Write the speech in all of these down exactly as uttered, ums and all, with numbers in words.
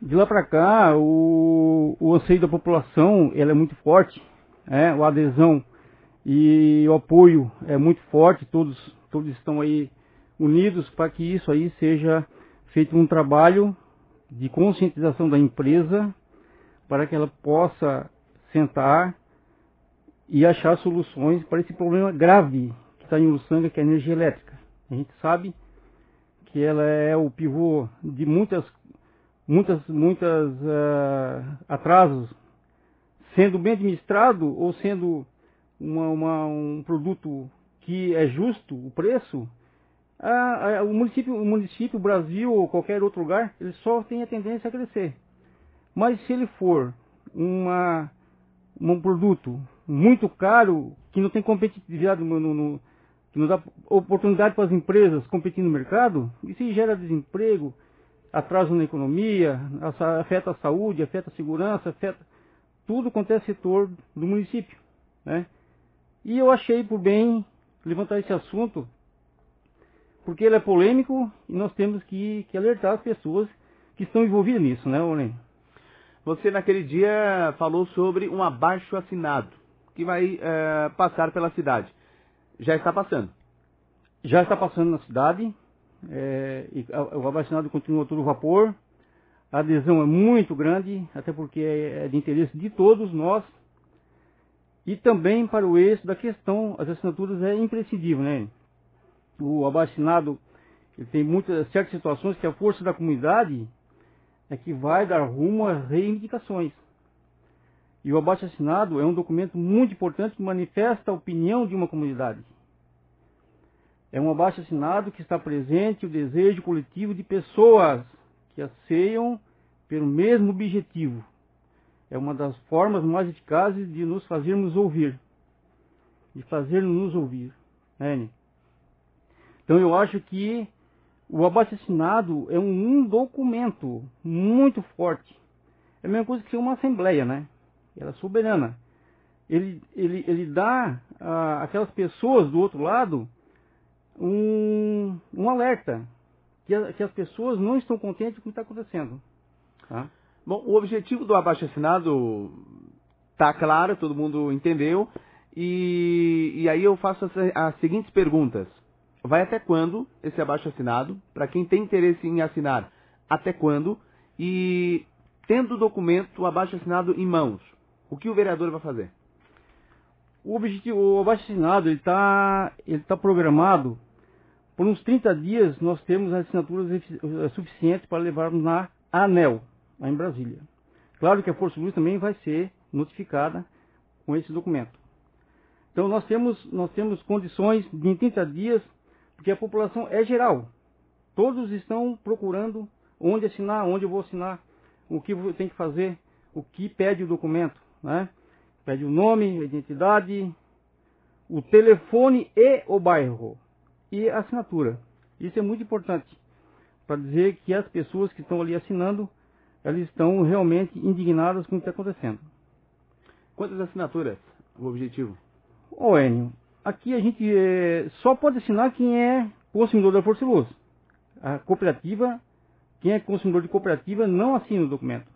De lá para cá, o, o anseio da população ela é muito forte, é, a adesão e o apoio é muito forte, todos, todos estão aí unidos para que isso aí seja feito um trabalho de conscientização da empresa para que ela possa sentar e achar soluções para esse problema grave que está em Uruçanga, que é a energia elétrica. A gente sabe que ela é o pivô de muitas, muitas, muitas uh, atrasos, sendo bem administrado ou sendo uma, uma, um produto que é justo, o preço. A, a, o município, o município, o Brasil ou qualquer outro lugar, ele só tem a tendência a crescer. Mas se ele for uma, um produto muito caro, que não tem competitividade, no, no, que não dá oportunidade para as empresas competir no mercado, isso gera desemprego, atraso na economia, afeta a saúde, afeta a segurança, afeta tudo quanto é setor do município, né? E eu achei por bem levantar esse assunto, porque ele é polêmico e nós temos que, que alertar as pessoas que estão envolvidas nisso, né, Olê? Você naquele dia falou sobre um abaixo-assinado que vai é, passar pela cidade. Já está passando? Já está passando na cidade. É, e o abaixo-assinado continua todo vapor. A adesão é muito grande, até porque é de interesse de todos nós. E também para o eixo da questão, as assinaturas é imprescindível, né? O abaixo-assinado tem muitas certas situações que a força da comunidade é que vai dar rumo às reivindicações. E o abaixo-assinado é um documento muito importante que manifesta a opinião de uma comunidade. É um abaixo-assinado que está presente o desejo coletivo de pessoas que anseiam pelo mesmo objetivo. É uma das formas mais eficazes de nos fazermos ouvir. De fazer-nos ouvir. Né? Então eu acho que o abaixo-assinado é um, um documento muito forte. É a mesma coisa que ser uma assembleia, né? Ela é soberana. Ele, ele, ele dá ah, àquelas pessoas do outro lado um, um alerta. Que, a, que as pessoas não estão contentes com o que está acontecendo. Tá? Bom, o objetivo do abaixo-assinado está claro, todo mundo entendeu. E, e aí eu faço as, as seguintes perguntas. Vai até quando esse abaixo-assinado? Para quem tem interesse em assinar, até quando? E tendo o documento, o abaixo-assinado em mãos, o que o vereador vai fazer? O, objetivo, o abaixo-assinado está ele tá programado. Por uns trinta dias nós temos as assinaturas suficientes para levarmos na ANEEL, lá em Brasília. Claro que a Força Luz também vai ser notificada com esse documento. Então nós temos, nós temos condições de em trinta dias, porque a população é geral. Todos estão procurando onde assinar, onde eu vou assinar, o que eu tenho que fazer, o que pede o documento, né? Pede o nome, a identidade, o telefone e o bairro. E a assinatura. Isso é muito importante, para dizer que as pessoas que estão ali assinando, elas estão realmente indignadas com o que está acontecendo. Quantas assinaturas? O objetivo? Ô Enio, aqui a gente é, só pode assinar quem é consumidor da Força Luz. A cooperativa, quem é consumidor de cooperativa não assina o documento.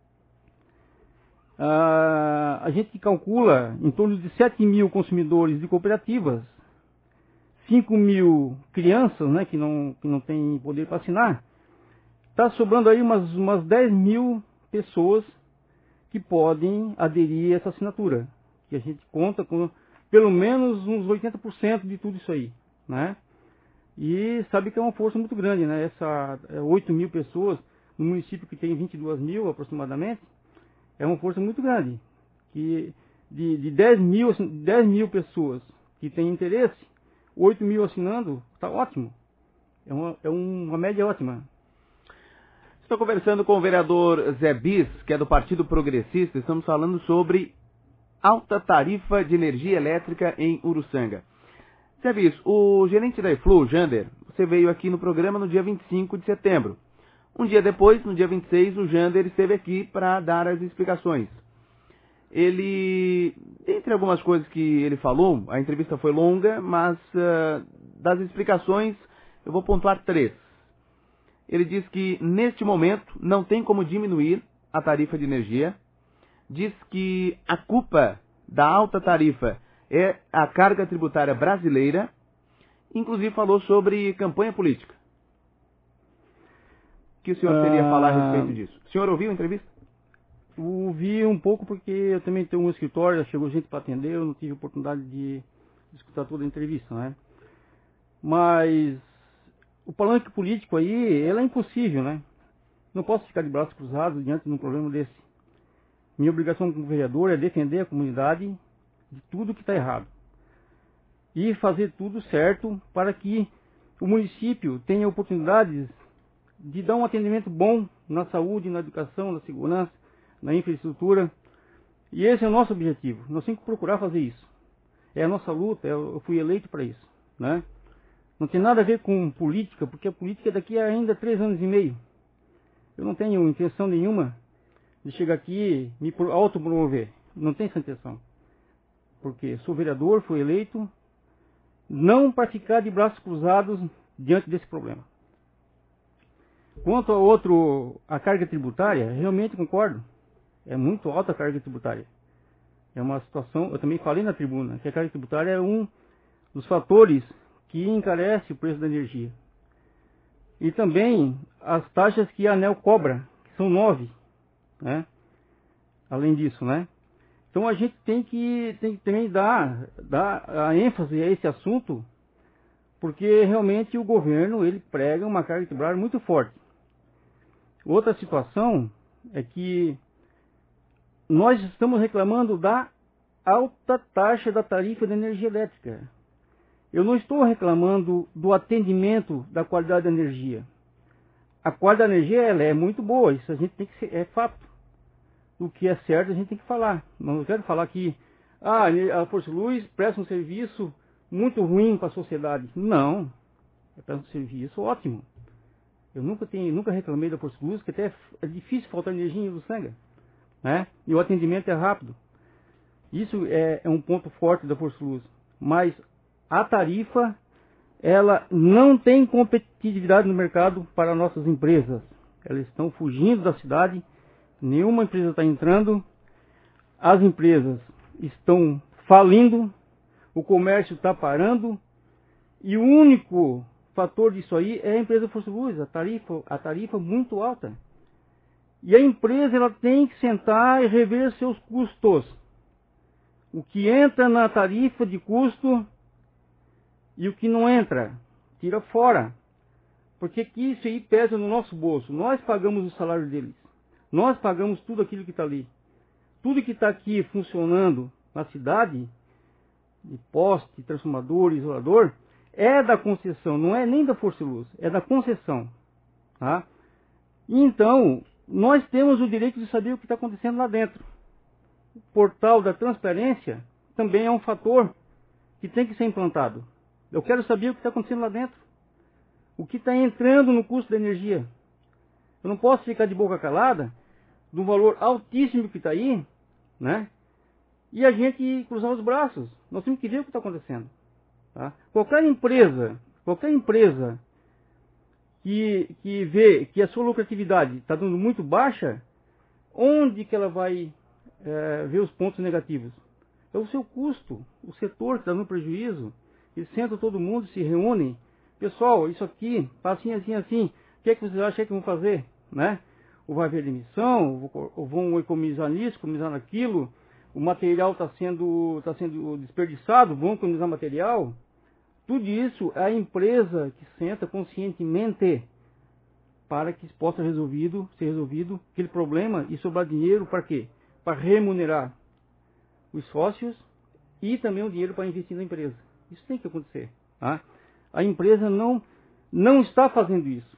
Ah, a gente calcula em torno de sete mil consumidores de cooperativas, cinco mil crianças, né, que não, que não têm poder para assinar. Está sobrando aí umas, umas dez mil pessoas que podem aderir a essa assinatura. Que a gente conta com pelo menos uns oitenta por cento de tudo isso aí, né? E sabe que é uma força muito grande, né? Essa oito mil pessoas no município que tem vinte e duas mil aproximadamente, é uma força muito grande. Que de, de dez mil, dez mil pessoas que têm interesse, oito mil assinando, está ótimo. É uma, é uma média ótima. Estou conversando com o vereador Zé Bis, que é do Partido Progressista. Estamos falando sobre alta tarifa de energia elétrica em Uruçanga. Zé Bis, o gerente da Eflu, Jander, você veio aqui no programa no dia vinte e cinco de setembro. Um dia depois, no dia vinte e seis, o Jander esteve aqui para dar as explicações. Ele, entre algumas coisas que ele falou, a entrevista foi longa, mas uh, das explicações eu vou pontuar três. Ele diz que, neste momento, não tem como diminuir a tarifa de energia. Diz que a culpa da alta tarifa é a carga tributária brasileira. Inclusive falou sobre campanha política. O que o senhor teria a falar a respeito disso? O senhor ouviu a entrevista? Ouvi um pouco porque eu também tenho um escritório, chegou gente para atender, eu não tive oportunidade de escutar toda a entrevista, né? Mas o palanque político aí, ele é impossível, né? Não posso ficar de braços cruzados diante de um problema desse. Minha obrigação como vereador é defender a comunidade de tudo que está errado. E fazer tudo certo para que o município tenha oportunidades de dar um atendimento bom na saúde, na educação, na segurança, na infraestrutura. E esse é o nosso objetivo. Nós temos que procurar fazer isso. É a nossa luta, eu fui eleito para isso, né? Não tem nada a ver com política, porque a política é daqui a ainda três anos e meio. Eu não tenho intenção nenhuma de chegar aqui e me autopromover. Não tenho essa intenção. Porque sou vereador, fui eleito, não para ficar de braços cruzados diante desse problema. Quanto ao outro, a carga tributária, realmente concordo. É muito alta a carga tributária. É uma situação, eu também falei na tribuna, que a carga tributária é um dos fatores que encarece o preço da energia. E também as taxas que a ANEEL cobra, que são nove, né? Além disso, né? Então a gente tem que, tem que também dar, dar a ênfase a esse assunto, porque realmente o governo ele prega uma carga tributária muito forte. Outra situação é que nós estamos reclamando da alta taxa da tarifa de energia elétrica. Eu não estou reclamando do atendimento da qualidade da energia. A qualidade da energia ela é muito boa, isso a gente tem que ser, é fato. O que é certo a gente tem que falar. Não quero falar que ah, a Força Luz presta um serviço muito ruim para a sociedade. Não, presta um serviço ótimo. Eu nunca, tenho, nunca reclamei da Força Luz, que até é difícil faltar energia em Uruçanga, né? E o atendimento é rápido. Isso é, é um ponto forte da Força Luz. Mas a tarifa, ela não tem competitividade no mercado para nossas empresas. Elas estão fugindo da cidade, nenhuma empresa está entrando, as empresas estão falindo, o comércio está parando, e o único fator disso aí é a empresa Força Luz, a tarifa, a tarifa muito alta. E a empresa ela tem que sentar e rever seus custos. O que entra na tarifa de custo e o que não entra, tira fora. Porque que isso aí pesa no nosso bolso. Nós pagamos o salário deles. Nós pagamos tudo aquilo que está ali. Tudo que está aqui funcionando na cidade, de poste, transformador, isolador, é da concessão, não é nem da Força Luz, é da concessão. Tá? Então, nós temos o direito de saber o que está acontecendo lá dentro. O portal da transparência também é um fator que tem que ser implantado. Eu quero saber o que está acontecendo lá dentro. O que está entrando no custo da energia. Eu não posso ficar de boca calada do valor altíssimo que está aí, né? E a gente cruzar os braços. Nós temos que ver o que está acontecendo. Tá? Qualquer empresa, qualquer empresa que, que vê que a sua lucratividade está dando muito baixa, onde que ela vai é, ver os pontos negativos? É o seu custo, o setor que está dando prejuízo. Eles sentam todo mundo, se reúnem. Pessoal, isso aqui, tá assim, assim, assim. O que é que vocês acham que vão fazer? Né? Ou vai haver demissão, ou vão economizar nisso, economizar naquilo. O material está sendo, tá sendo desperdiçado, vão economizar material. Tudo isso é a empresa que senta conscientemente para que possa resolvido, ser resolvido aquele problema e sobrar dinheiro para quê? Para remunerar os sócios e também o dinheiro para investir na empresa. Isso tem que acontecer. Tá? A empresa não, não está fazendo isso.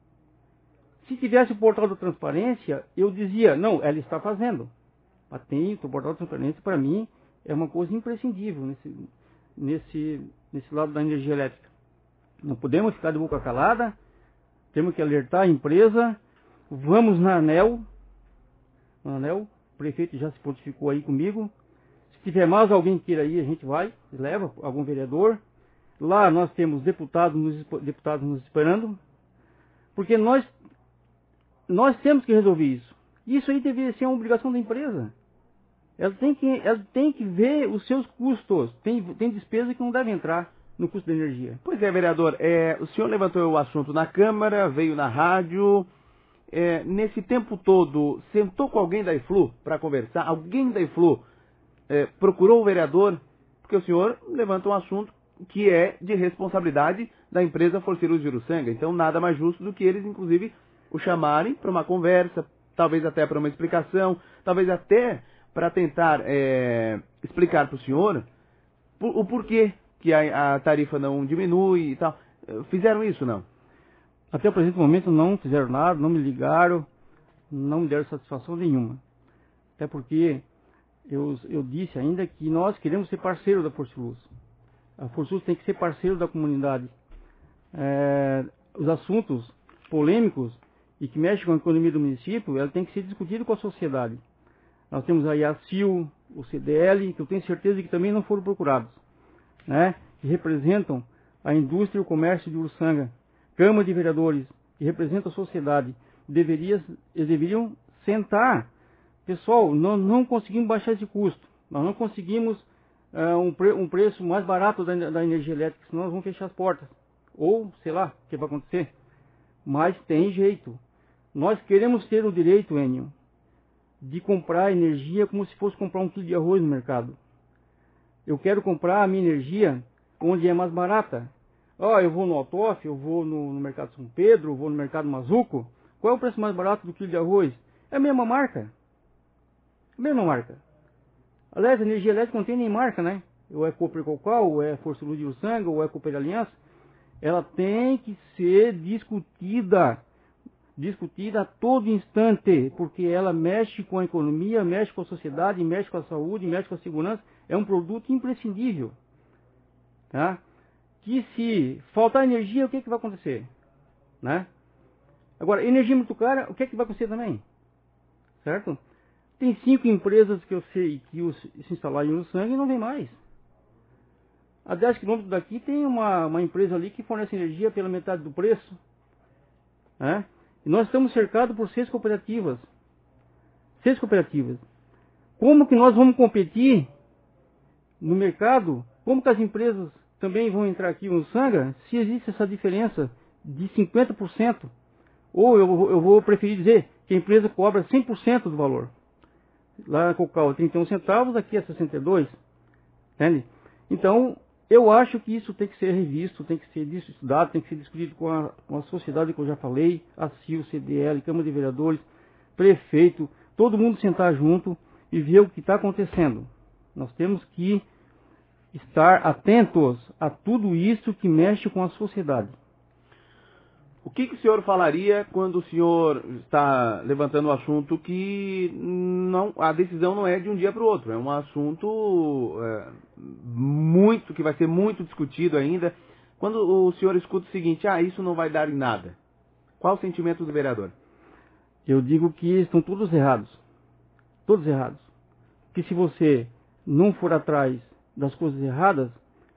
Se tivesse o portal da transparência, eu dizia, não, ela está fazendo. Patente, o portal da transparência, para mim, é uma coisa imprescindível nesse, nesse, nesse lado da energia elétrica. Não podemos ficar de boca calada, temos que alertar a empresa, vamos na ANEEL, na ANEEL, o prefeito já se pontificou aí comigo. Se tiver mais alguém queira ir, a gente vai, leva algum vereador. Lá nós temos deputados nos, deputados nos esperando, Porque nós, nós temos que resolver isso. Isso aí deveria ser uma obrigação da empresa. Ela tem que, ela tem que ver os seus custos. Tem, tem despesa que não deve entrar no custo da energia. Pois é, vereador. É, o senhor levantou o assunto na Câmara, veio na rádio. É, nesse tempo todo, sentou com alguém da Iflu para conversar? Alguém da Iflu é, procurou o vereador? Porque o senhor levanta um assunto que é de responsabilidade da empresa Forceluz de Uruçanga. Então, nada mais justo do que eles, inclusive, o chamarem para uma conversa, talvez até para uma explicação, talvez até para tentar é, explicar para o senhor por, o porquê que a, a tarifa não diminui e tal. Fizeram isso, não? Até o presente momento não fizeram nada, não me ligaram, não me deram satisfação nenhuma. Até porque eu, eu disse ainda que nós queremos ser parceiro da Forceluz. A Forceluz tem que ser parceiro da comunidade. É, os assuntos polêmicos e que mexem com a economia do município, ela tem que ser discutido com a sociedade. Nós temos aí a C I L, o C D L, que eu tenho certeza que também não foram procurados, né? Que representam a indústria e o comércio de Uruçanga. Câmara de Vereadores, que representam a sociedade, deveria, eles deveriam sentar. Pessoal, nós não conseguimos baixar esse custo. Nós não conseguimos uh, um, pre, um preço mais barato da, da energia elétrica, senão nós vamos fechar as portas. Ou, sei lá, o que vai acontecer. Mas tem jeito. Nós queremos ter o direito, Enio, de comprar energia como se fosse comprar um quilo de arroz no mercado. Eu quero comprar a minha energia onde é mais barata. Ó, oh, eu vou no Altof, eu vou no, no Mercado São Pedro, eu vou no Mercado Mazuco. Qual é o preço mais barato do quilo de arroz? É a mesma marca. É a mesma marca. Aliás, a energia elétrica não tem nem marca, né? Ou é Cooper Cocal, ou é Forceluz de Uruçanga, ou é Cooper Aliança. Ela tem que ser discutida. Discutida a todo instante, porque ela mexe com a economia, mexe com a sociedade, mexe com a saúde, mexe com a segurança. É um produto imprescindível. Tá? Que se faltar energia, o que, que vai acontecer? Né? Agora, energia muito cara, o que, que vai acontecer também? Certo? Tem cinco empresas que eu sei que os, se instalaram em Uruçanga e não vem mais. A dez quilômetros daqui tem uma, uma empresa ali que fornece energia pela metade do preço. Né? E nós estamos cercados por seis cooperativas. Seis cooperativas. Como que nós vamos competir no mercado? Como que as empresas também vão entrar aqui no Uruçanga se existe essa diferença de cinquenta por cento? Ou eu, eu vou preferir dizer que a empresa cobra cem por cento do valor. Lá na Cocal é trinta e um centavos, aqui é sessenta e dois. Entende? Então, eu acho que isso tem que ser revisto, tem que ser estudado, tem que ser discutido com a, com a sociedade que eu já falei, a C I L, C D L, Câmara de Vereadores, prefeito, todo mundo sentar junto e ver o que está acontecendo. Nós temos que estar atentos a tudo isso que mexe com a sociedade. O que, que o senhor falaria quando o senhor está levantando o assunto que não, a decisão não é de um dia para o outro, é um assunto é, muito, que vai ser muito discutido ainda. Quando o senhor escuta o seguinte, ah, isso não vai dar em nada, qual o sentimento do vereador? Eu digo que estão todos errados, todos errados. Que se você não for atrás das coisas erradas,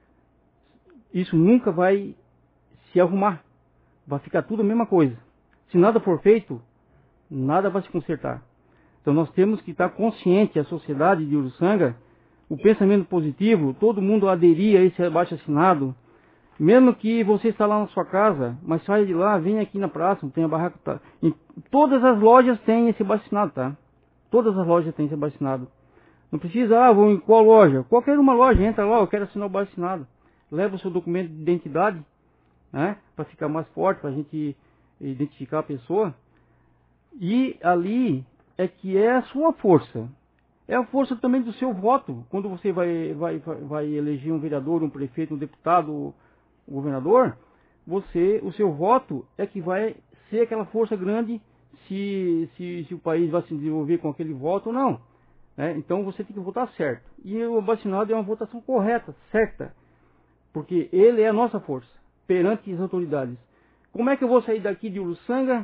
isso nunca vai se arrumar. Vai ficar tudo a mesma coisa. Se nada for feito, nada vai se consertar. Então nós temos que estar consciente, a sociedade de Uruçanga, o pensamento positivo, todo mundo aderir a esse abaixo-assinado. Mesmo que você está lá na sua casa, mas saia de lá, vem aqui na praça, tem a barraca. Tá. Em todas as lojas têm esse abaixo-assinado, tá? Todas as lojas têm esse abaixo-assinado. Não precisa, ah, vou em qual loja? Qualquer uma loja, entra lá, eu quero assinar o abaixo-assinado. Leva o seu documento de identidade, né, para ficar mais forte, para a gente identificar a pessoa. E ali é que é a sua força. É a força também do seu voto. Quando você vai, vai, vai eleger um vereador, um prefeito, um deputado, um governador, você, o seu voto é que vai ser aquela força grande se, se, se o país vai se desenvolver com aquele voto ou não. Né? Então você tem que votar certo. E o abaixo-assinado é uma votação correta, certa. Porque ele é a nossa força perante as autoridades. Como é que eu vou sair daqui de Uruçanga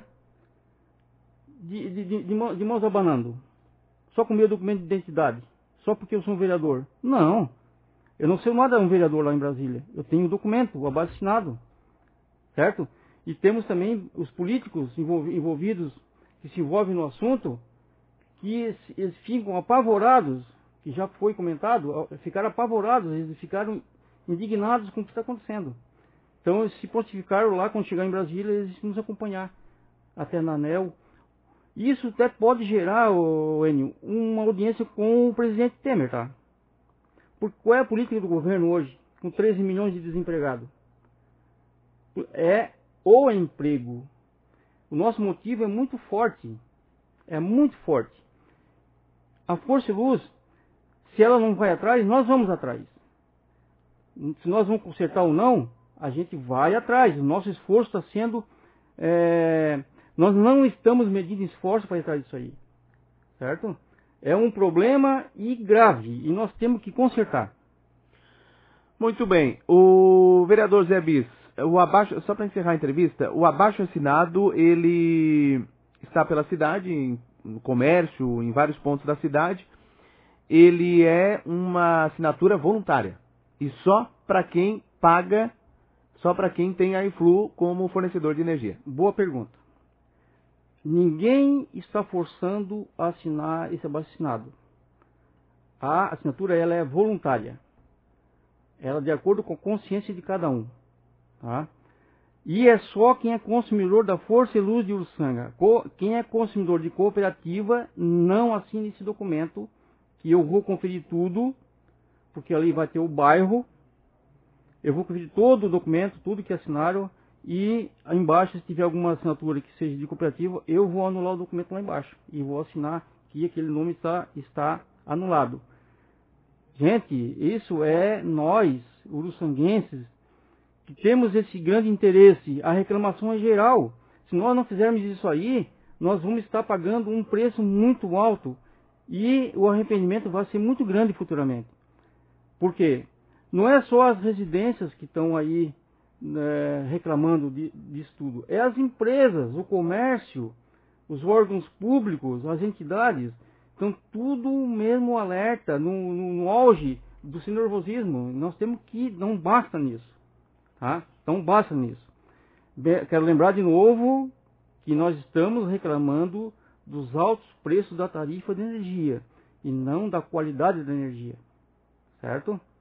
de, de, de, de, de mãos abanando? Só com meu documento de identidade? Só porque eu sou um vereador? Não. Eu não sou nada um vereador lá em Brasília. Eu tenho o documento, o abaixo-assinado. Certo? E temos também os políticos envolvidos, que se envolvem no assunto, que eles ficam apavorados, que já foi comentado, ficaram apavorados, eles ficaram indignados com o que está acontecendo. Então eles se prontificaram lá, quando chegar em Brasília, eles nos acompanhar até na ANEEL. Isso até pode gerar, ô, Enio, uma audiência com o presidente Temer, tá? Porque qual é a política do governo hoje, com treze milhões de desempregados? É o emprego. O nosso motivo é muito forte, é muito forte. A Força e Luz, se ela não vai atrás, nós vamos atrás. Se nós vamos consertar ou não, a gente vai atrás. O nosso esforço está sendo... É, nós não estamos medindo esforço para ir atrás disso aí. Certo? É um problema e grave. E nós temos que consertar. Muito bem. O vereador Zé Bis, o abaixo, só para encerrar a entrevista, o abaixo assinado, ele está pela cidade, no comércio, em vários pontos da cidade. Ele é uma assinatura voluntária. E só para quem paga, só para quem tem a Influ como fornecedor de energia. Boa pergunta. Ninguém está forçando a assinar esse abaixo-assinado. A assinatura ela é voluntária. Ela é de acordo com a consciência de cada um. Tá? E é só quem é consumidor da Força e Luz de Uruçanga. Quem é consumidor de cooperativa não assina esse documento, que eu vou conferir tudo, porque ali vai ter o bairro. Eu vou conferir todo o documento, tudo que assinaram. E embaixo, se tiver alguma assinatura que seja de cooperativa, eu vou anular o documento lá embaixo. E vou assinar que aquele nome está, está anulado. Gente, isso é nós, uruçanguenses, que temos esse grande interesse. A reclamação é geral. Se nós não fizermos isso aí, nós vamos estar pagando um preço muito alto. E o arrependimento vai ser muito grande futuramente. Por quê? Não é só as residências que estão aí É, reclamando de, disso tudo. É as empresas, o comércio, os órgãos públicos, as entidades. Então tudo mesmo alerta no, no, no auge do nervosismo. Nós temos que, não basta nisso, tá? Não basta nisso. Be, quero lembrar de novo que nós estamos reclamando dos altos preços da tarifa de energia e não da qualidade da energia, certo?